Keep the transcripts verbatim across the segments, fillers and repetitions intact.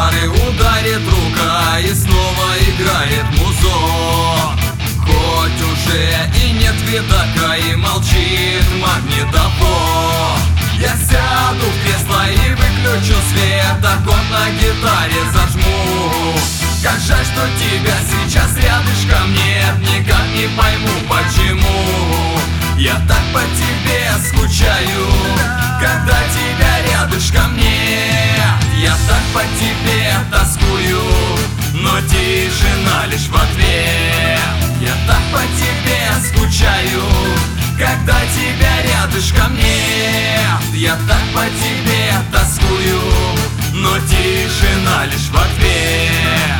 гитары ударит рука, и снова играет музон. Хоть уже и нет видака, и молчит магнитофон. Я сяду в кресло и выключу свет, аккорд на гитаре зажму. Как жаль, что тебя сейчас рядышком нет, никак не пойму почему. Я так по тебе скучаю, когда тебя рядышком нет. Я так по тебе тоскую, но тишина лишь в ответ. Я так по тебе скучаю, когда тебя рядышком нет. Я так по тебе тоскую, но тишина лишь в ответ.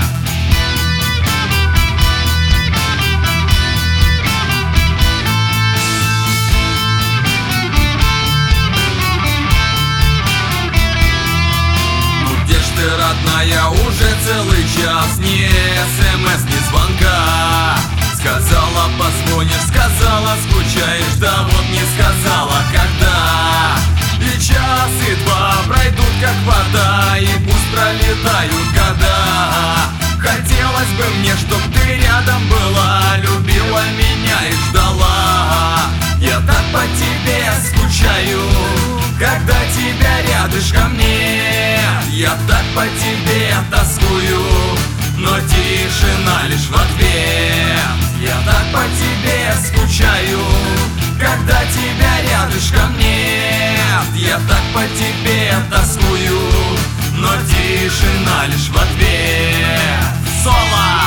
Родная, уже целый час ни смс, ни звонка. Сказала, позвонишь, сказала, скучаешь, да вот не сказала, когда. И час, и два пройдут, как вода, и пусть пролетают года. Хотелось бы мне, чтоб ты рядом была, любила меня и ждала. Я так по тебе скучаю, когда тебя рядышком нет. Я так по тебе тоскую, но тишина лишь в ответ. Я так по тебе скучаю, когда тебя рядышком нет. Я так по тебе тоскую, но тишина лишь в ответ. Соло!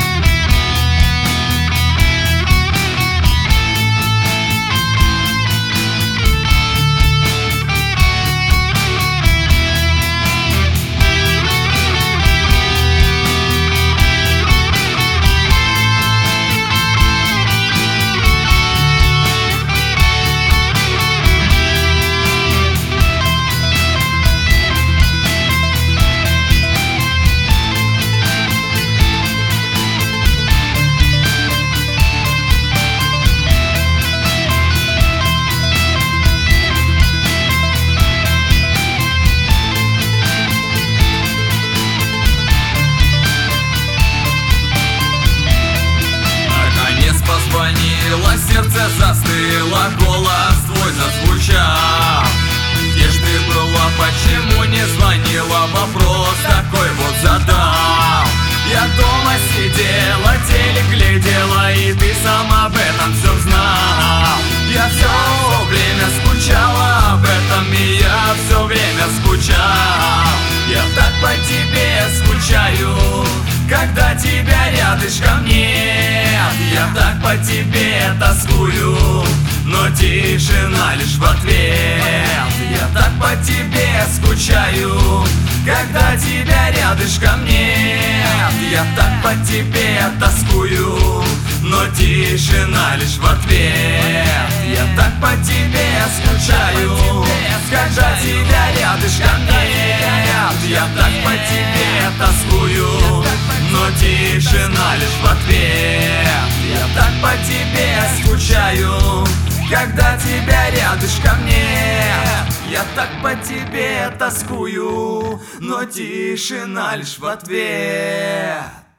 Сердце застыло, голос твой зазвучал. Где ж ты была, почему не звонила? Вопрос такой вот задал. Я дома сидела, телек глядела, и ты сам об этом все знал. Я все время скучала об этом, и я все время скучал. Я так по тебе скучаю, когда тебя рядышком нет. Я так по тебе тоскую, но тишина лишь в ответ. Я так по тебе скучаю, когда тебя рядышком нет. Я так по тебе тоскую, но тишина лишь в ответ. Я так по тебе скучаю, когда тебя рядышком нет. Я так по тебе тоскую, но тишина лишь в ответ. Я так по тебе скучаю, когда тебя рядышком нет. Я так по тебе тоскую, но тишина лишь в ответ.